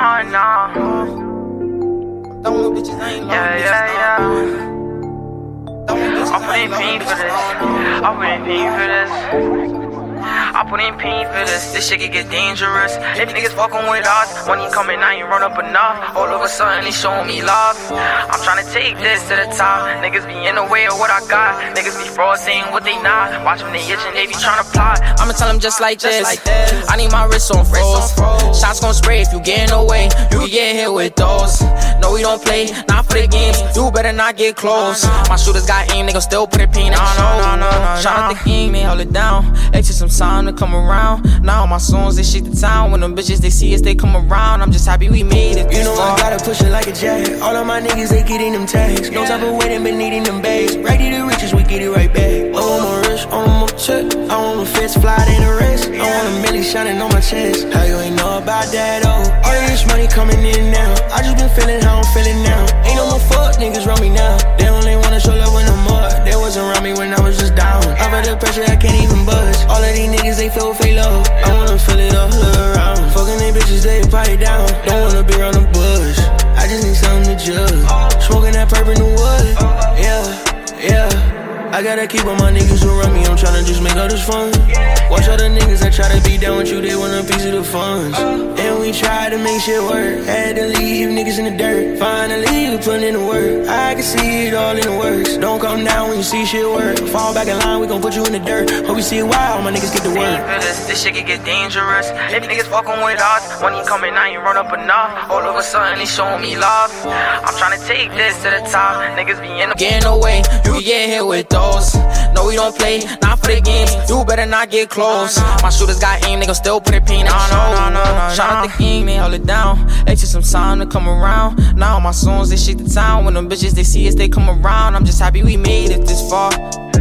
nah. Yeah. I put in pain for this. I put in pain for this. This shit can get dangerous. If niggas fucking with us, money coming, I ain't run up enough. All of a sudden, they showing me love. I'm trying to take this to the top. Niggas be in the way of what I got. Niggas be fraud saying what they not. Watch them, they itching, they be trying to plot. I'ma tell them just like this. I need my wrist on froze. Shots gon' spray if you get in the way. You can get hit with those. No, we don't play, not for the games. You better not get close. My shooters got aim, they gon' still put it pain in the show. Shout out the king, they hold it down. Exit some time to come around. Now my songs, they shake the town. When them bitches, they see us, they come around. I'm just happy we made it. You know I gotta push it like a jag. All of my niggas, they getting them tags. No type of waiting, been needing them bags. Right to the riches, we get it right back. Oh, I'm a rich, I'm a check. I want my fist fly in a race. I want a milli shining on my chest. How you ain't know about that, oh? All this money coming in now. I just been feeling how I'm feeling now. Ain't no more fuck niggas around me now. They only wanna show love when I'm up. They wasn't around me when I was just down. I feel the pressure, I can't even budge. All of these niggas, they feel fake love. I wanna feel it all around. Fucking they bitches, they pipe down. Don't wanna be around the bush. I just need something to judge. Smoking that purple in the wood. Yeah. I gotta keep on my niggas who run me. I'm tryna just make all this fun. Watch all the niggas that try to be down with you. They want a piece of the funds. And we tried to make shit work. Had to leave niggas in the dirt. Finally, we put in the work. I can see it all in the works. Don't come down when you see shit work. Fall back in line, we gon' put you in the dirt. Hope you see why all my niggas get to work. This shit can get dangerous. If niggas fucking with us, money coming, I ain't run up enough. All of a sudden, they showing me love. I'm tryna take this to the top. Niggas be in the getting away. You can get hit with those. No, we don't play, not for the games. You better not get close. My shooters got aim, they gon' still put it pain in the show. Shout out the king, they hold it down. Extra some time to come around. Now my songs, they shake the town. When them bitches, they see us, they come around. I'm just happy we made it this far.